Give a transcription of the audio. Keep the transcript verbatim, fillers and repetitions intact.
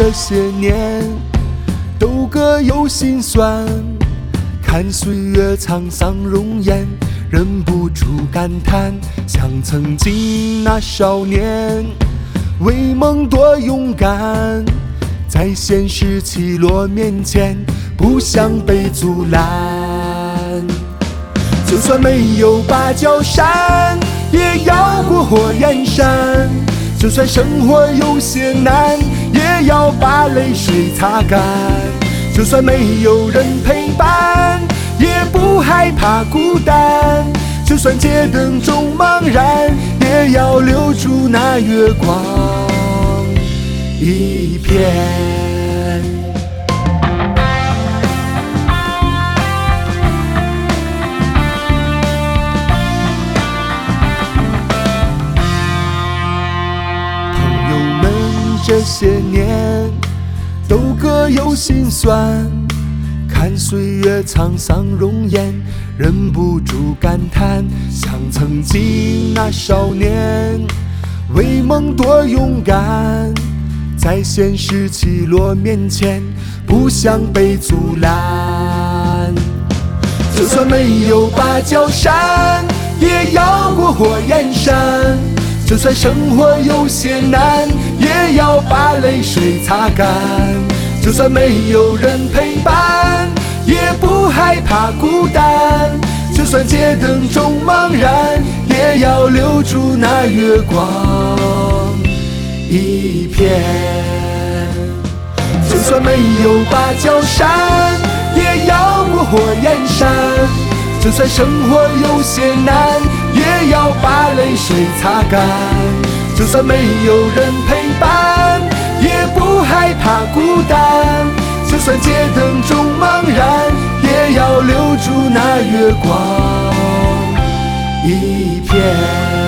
这些年都各有辛酸，看岁月沧桑容颜，忍不住感叹，想曾经那少年，为梦多勇敢，在现实起落面前，不想被阻拦。就算没有芭蕉扇，也要过火焰山；就算生活有些难，也要把泪水擦干；就算没有人陪伴，也不害怕孤单；就算街灯中茫然，也要留住那月光一片。这些年都各有辛酸，看岁月沧桑容颜，忍不住感叹，想曾经那少年，为梦多勇敢，在现实起落面前，不想被阻拦。就算没有芭蕉扇，也要过火焰山；就算生活有些难，也要把泪水擦干；就算没有人陪伴，也不害怕孤单；就算街灯中茫然，也要留住那月光一片。就算没有芭蕉扇，也要过火焰山；就算生活有些难，也要把泪水擦干；就算没有人陪伴，也不害怕孤单；就算街灯中茫然，也要留住那月光一片。